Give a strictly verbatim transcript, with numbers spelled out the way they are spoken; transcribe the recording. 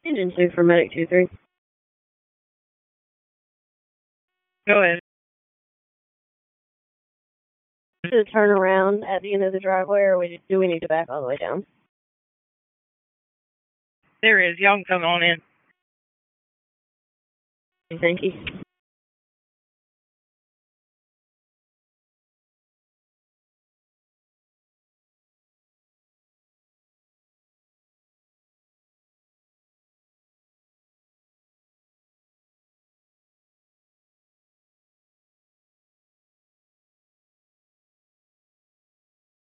Engine two for Medic two three. Go ahead. To turn around at the end of the driveway, or we, do we need to back all the way down? There is. Y'all can come on in. Thank you.